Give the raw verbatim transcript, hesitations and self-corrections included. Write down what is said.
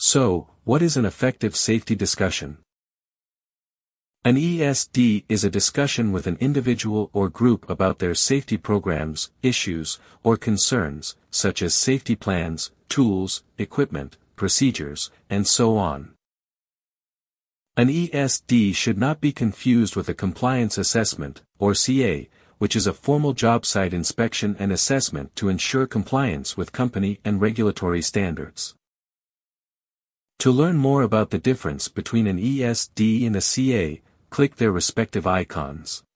So, what is an effective safety discussion? An E S D is a discussion with an individual or group about their safety programs, issues, or concerns, such as safety plans, tools, equipment, procedures, and so on. An E S D should not be confused with a compliance assessment, or C A, which is a formal job site inspection and assessment to ensure compliance with company and regulatory standards. To learn more about the difference between an E S D and a C A, click their respective icons.